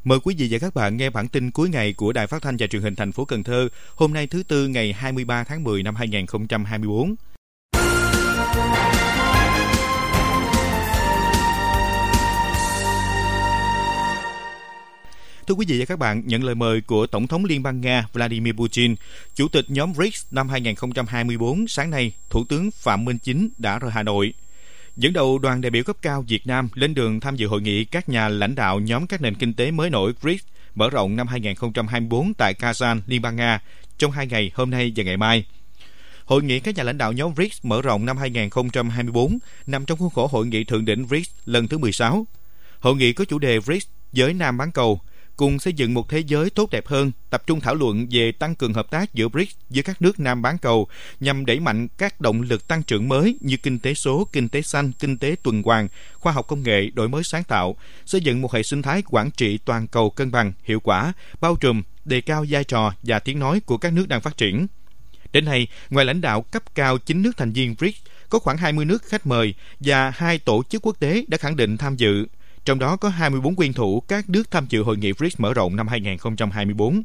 Mời quý vị và các bạn nghe bản tin cuối ngày của Đài Phát thanh và Truyền hình thành phố Cần Thơ hôm nay thứ Tư ngày 23 tháng 10 năm 2024. Thưa quý vị và các bạn, nhận lời mời của Tổng thống Liên bang Nga Vladimir Putin, Chủ tịch nhóm BRICS năm 2024, sáng nay, Thủ tướng Phạm Minh Chính đã rời Hà Nội. Dẫn đầu đoàn đại biểu cấp cao Việt Nam lên đường tham dự hội nghị các nhà lãnh đạo nhóm các nền kinh tế mới nổi BRICS mở rộng năm 2024 tại Kazan, Liên bang Nga trong 2 ngày hôm nay và ngày mai. Hội nghị các nhà lãnh đạo nhóm BRICS mở rộng năm 2024 nằm trong khuôn khổ hội nghị thượng đỉnh BRICS lần thứ 16. Hội nghị có chủ đề BRICS giới Nam bán cầu, cùng xây dựng một thế giới tốt đẹp hơn, tập trung thảo luận về tăng cường hợp tác giữa BRICS với các nước Nam bán cầu nhằm đẩy mạnh các động lực tăng trưởng mới như kinh tế số, kinh tế xanh, kinh tế tuần hoàn, khoa học công nghệ, đổi mới sáng tạo, xây dựng một hệ sinh thái quản trị toàn cầu cân bằng, hiệu quả, bao trùm, đề cao vai trò và tiếng nói của các nước đang phát triển. Đến nay, ngoài lãnh đạo cấp cao 9 nước thành viên BRICS, có khoảng 20 nước khách mời và 2 tổ chức quốc tế đã khẳng định tham dự. Trong đó có 24 nguyên thủ các nước tham dự hội nghị BRICS mở rộng năm 2024.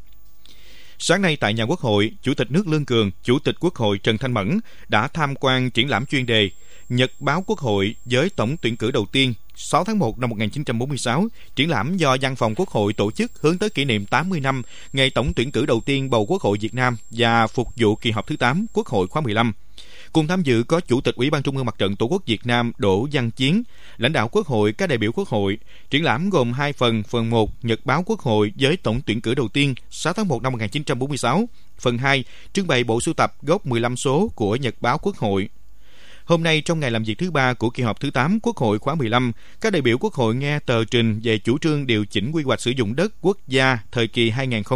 Sáng nay tại nhà Quốc hội, Chủ tịch nước Lương Cường, Chủ tịch Quốc hội Trần Thanh Mẫn đã tham quan triển lãm chuyên đề Nhật báo Quốc hội với tổng tuyển cử đầu tiên 6 tháng 1 năm 1946, triển lãm do Văn phòng Quốc hội tổ chức hướng tới kỷ niệm 80 năm ngày tổng tuyển cử đầu tiên bầu Quốc hội Việt Nam và phục vụ kỳ họp thứ 8 Quốc hội khóa 15. Cùng tham dự có Chủ tịch Ủy ban Trung ương Mặt trận Tổ quốc Việt Nam Đỗ Văn Chiến, lãnh đạo Quốc hội, các đại biểu Quốc hội. Triển lãm gồm 2 phần. Phần 1, Nhật báo Quốc hội với tổng tuyển cử đầu tiên 6 tháng 1 năm 1946. Phần 2, trưng bày bộ sưu tập gốc 15 số của Nhật báo Quốc hội. Hôm nay, trong ngày làm việc thứ 3 của kỳ họp thứ 8 Quốc hội khóa 15, các đại biểu Quốc hội nghe tờ trình về chủ trương điều chỉnh quy hoạch sử dụng đất quốc gia thời kỳ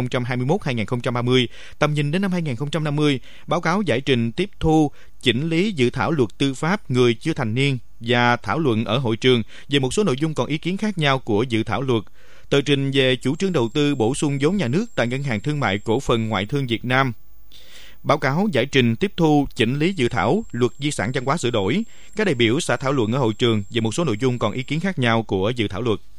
2021-2030, tầm nhìn đến năm 2050, báo cáo giải trình tiếp thu, chỉnh lý dự thảo luật tư pháp người chưa thành niên và thảo luận ở hội trường về một số nội dung còn ý kiến khác nhau của dự thảo luật. Tờ trình về chủ trương đầu tư bổ sung vốn nhà nước tại Ngân hàng Thương mại Cổ phần Ngoại thương Việt Nam. Báo cáo giải trình tiếp thu, chỉnh lý dự thảo luật di sản văn hóa sửa đổi. Các đại biểu sẽ thảo luận ở hội trường về một số nội dung còn ý kiến khác nhau của dự thảo luật.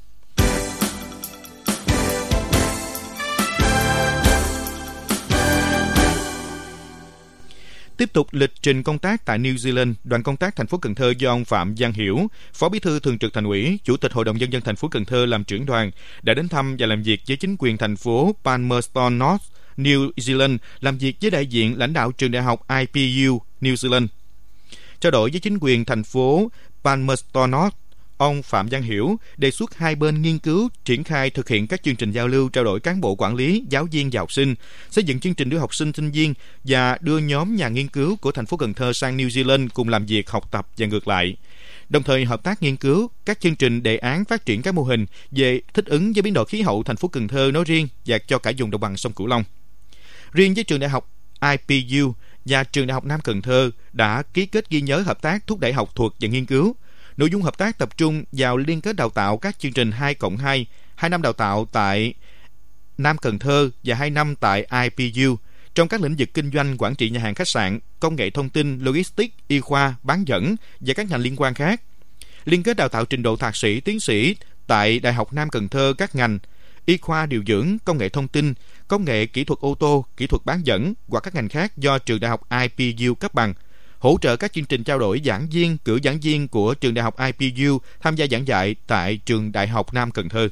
Tiếp tục lịch trình công tác tại New Zealand, đoàn công tác thành phố Cần Thơ do ông Phạm Văn Hiểu, Phó Bí thư Thường trực Thành ủy, Chủ tịch Hội đồng Nhân dân thành phố Cần Thơ làm trưởng đoàn, đã đến thăm và làm việc với chính quyền thành phố Palmerston North, New Zealand, làm việc với đại diện lãnh đạo trường đại học IPU New Zealand. Trao đổi với chính quyền thành phố Palmerston North, ông Phạm Văn Hiểu đề xuất hai bên nghiên cứu, triển khai thực hiện các chương trình giao lưu, trao đổi cán bộ quản lý, giáo viên và học sinh, xây dựng chương trình đưa học sinh, sinh viên và đưa nhóm nhà nghiên cứu của thành phố Cần Thơ sang New Zealand cùng làm việc, học tập và ngược lại. Đồng thời hợp tác nghiên cứu các chương trình đề án phát triển các mô hình về thích ứng với biến đổi khí hậu thành phố Cần Thơ nói riêng và cho cả vùng đồng bằng sông Cửu Long. Riêng với trường đại học IPU và trường đại học Nam Cần Thơ đã ký kết ghi nhớ hợp tác thúc đẩy học thuật và nghiên cứu. Nội dung hợp tác tập trung vào liên kết đào tạo các chương trình 2+2, 2 năm đào tạo tại Nam Cần Thơ và 2 năm tại IPU trong các lĩnh vực kinh doanh, quản trị nhà hàng khách sạn, công nghệ thông tin, logistics, y khoa, bán dẫn và các ngành liên quan khác. Liên kết đào tạo trình độ thạc sĩ, tiến sĩ tại Đại học Nam Cần Thơ các ngành y khoa điều dưỡng, công nghệ thông tin, công nghệ kỹ thuật ô tô, kỹ thuật bán dẫn hoặc các ngành khác do trường đại học IPU cấp bằng. Hỗ trợ các chương trình trao đổi giảng viên, cử giảng viên của trường đại học IPU tham gia giảng dạy tại trường đại học Nam Cần Thơ.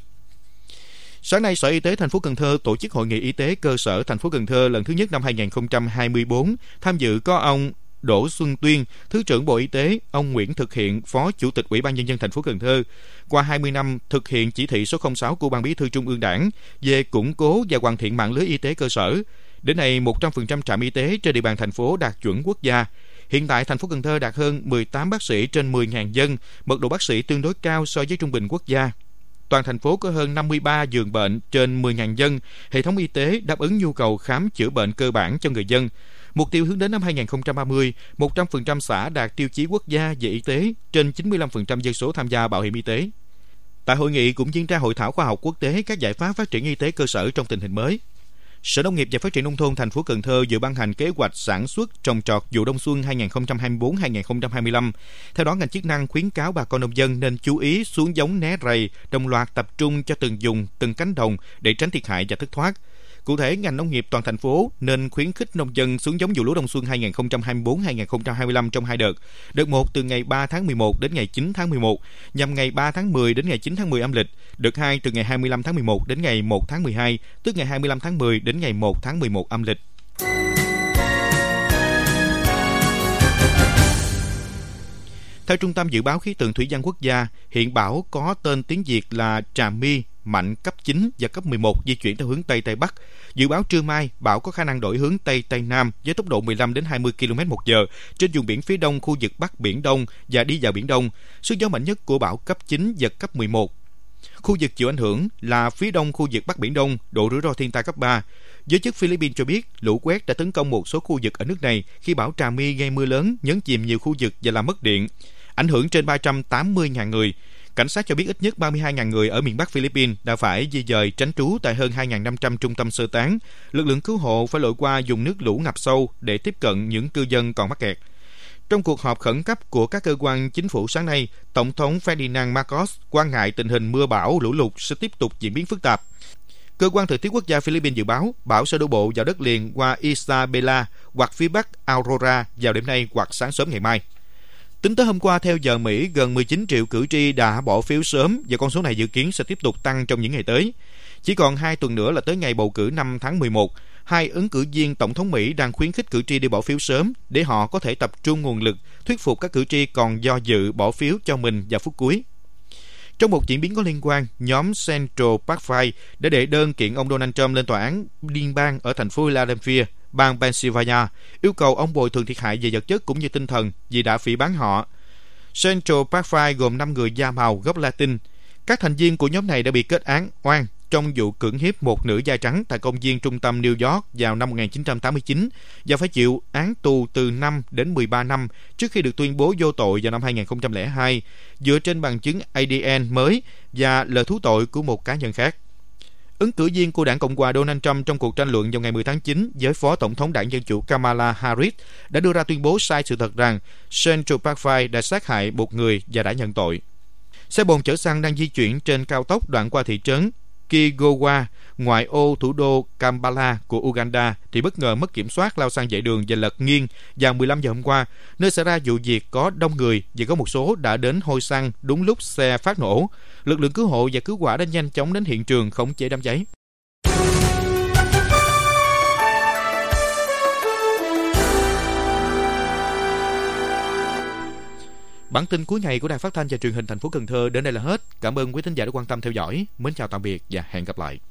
Sáng nay, Sở Y tế thành phố Cần Thơ tổ chức hội nghị y tế cơ sở thành phố Cần Thơ lần thứ nhất năm 2024. Tham dự có ông Đỗ Xuân Tuyên, Thứ trưởng Bộ Y tế, ông Nguyễn Thực Hiện, Phó Chủ tịch Ủy ban Nhân dân thành phố Cần Thơ. Qua 20 năm thực hiện chỉ thị số 06 của Ban Bí thư Trung ương Đảng về củng cố và hoàn thiện mạng lưới y tế cơ sở, đến nay 100% trạm y tế trên địa bàn thành phố đạt chuẩn quốc gia. Hiện tại, thành phố Cần Thơ đạt hơn 18 bác sĩ trên 10.000 dân, mật độ bác sĩ tương đối cao so với trung bình quốc gia. Toàn thành phố có hơn 53 giường bệnh trên 10.000 dân, hệ thống y tế đáp ứng nhu cầu khám chữa bệnh cơ bản cho người dân. Mục tiêu hướng đến năm 2030, 100% xã đạt tiêu chí quốc gia về y tế, trên 95% dân số tham gia bảo hiểm y tế. Tại hội nghị cũng diễn ra hội thảo khoa học quốc tế các giải pháp phát triển y tế cơ sở trong tình hình mới. Sở Nông nghiệp và Phát triển Nông thôn thành phố Cần Thơ vừa ban hành kế hoạch sản xuất trồng trọt vụ đông xuân 2024-2025. Theo đó, ngành chức năng khuyến cáo bà con nông dân nên chú ý xuống giống né rầy, đồng loạt tập trung cho từng vùng, từng cánh đồng để tránh thiệt hại và thất thoát. Cụ thể, ngành nông nghiệp toàn thành phố nên khuyến khích nông dân xuống giống vụ lúa đông xuân 2024-2025 trong 2 đợt. Đợt 1 từ ngày 3 tháng 11 đến ngày 9 tháng 11, nhằm ngày 3 tháng 10 đến ngày 9 tháng 10 âm lịch. Đợt 2 từ ngày 25 tháng 11 đến ngày 1 tháng 12, tức ngày 25 tháng 10 đến ngày 1 tháng 11 âm lịch. Theo Trung tâm Dự báo Khí tượng Thủy văn Quốc gia, hiện bão có tên tiếng Việt là Trà My, mạnh cấp 9 và cấp 11, di chuyển theo hướng Tây Tây Bắc. Dự báo trưa mai, bão có khả năng đổi hướng Tây Tây Nam với tốc độ 15 đến 20 km/h trên vùng biển phía đông khu vực Bắc Biển Đông và đi vào Biển Đông. Sức gió mạnh nhất của bão cấp 9, giật cấp 11. Khu vực chịu ảnh hưởng là phía đông khu vực Bắc Biển Đông, độ rủi ro thiên tai cấp 3. Giới chức Philippines cho biết lũ quét đã tấn công một số khu vực ở nước này khi bão Trà My gây mưa lớn, nhấn chìm nhiều khu vực và làm mất điện, ảnh hưởng trên 380.000 người. Cảnh sát cho biết ít nhất 32.000 người ở miền Bắc Philippines đã phải di dời tránh trú tại hơn 2.500 trung tâm sơ tán. Lực lượng cứu hộ phải lội qua vùng nước lũ ngập sâu để tiếp cận những cư dân còn mắc kẹt. Trong cuộc họp khẩn cấp của các cơ quan chính phủ sáng nay, Tổng thống Ferdinand Marcos quan ngại tình hình mưa bão lũ lụt sẽ tiếp tục diễn biến phức tạp. Cơ quan thời tiết quốc gia Philippines dự báo bão sẽ đổ bộ vào đất liền qua Isabela hoặc phía bắc Aurora vào đêm nay hoặc sáng sớm ngày mai. Tính tới hôm qua, theo giờ Mỹ, gần 19 triệu cử tri đã bỏ phiếu sớm và con số này dự kiến sẽ tiếp tục tăng trong những ngày tới. Chỉ còn 2 tuần nữa là tới ngày bầu cử 5 tháng 11. 2 ứng cử viên Tổng thống Mỹ đang khuyến khích cử tri đi bỏ phiếu sớm để họ có thể tập trung nguồn lực thuyết phục các cử tri còn do dự bỏ phiếu cho mình vào phút cuối. Trong một diễn biến có liên quan, nhóm Central Park Five đã đệ đơn kiện ông Donald Trump lên tòa án liên bang ở thành phố Philadelphia, bang Pennsylvania, yêu cầu ông bồi thường thiệt hại về vật chất cũng như tinh thần vì đã phỉ báng họ. Central Park Five gồm 5 người da màu gốc Latin. Các thành viên của nhóm này đã bị kết án oan trong vụ cưỡng hiếp một nữ da trắng tại công viên trung tâm New York vào năm 1989 và phải chịu án tù từ 5 đến 13 năm trước khi được tuyên bố vô tội vào năm 2002 dựa trên bằng chứng ADN mới và lời thú tội của một cá nhân khác. Ứng cử viên của đảng Cộng hòa Donald Trump trong cuộc tranh luận vào ngày 10 tháng 9 với Phó Tổng thống đảng Dân chủ Kamala Harris đã đưa ra tuyên bố sai sự thật rằng Central Park Five đã sát hại một người và đã nhận tội. Xe bồn chở xăng đang di chuyển trên cao tốc đoạn qua thị trấn Kigowa, ngoại ô thủ đô Kampala của Uganda thì bất ngờ mất kiểm soát lao sang vệ đường và lật nghiêng vào 15 giờ hôm qua, nơi xảy ra vụ việc có đông người và có một số đã đến hôi xăng đúng lúc xe phát nổ. Lực lượng cứu hộ và cứu hỏa đã nhanh chóng đến hiện trường khống chế đám cháy. Bản tin cuối ngày của Đài Phát thanh và Truyền hình thành phố Cần Thơ đến đây là hết. Cảm ơn quý thính giả đã quan tâm theo dõi. Mến chào tạm biệt và hẹn gặp lại.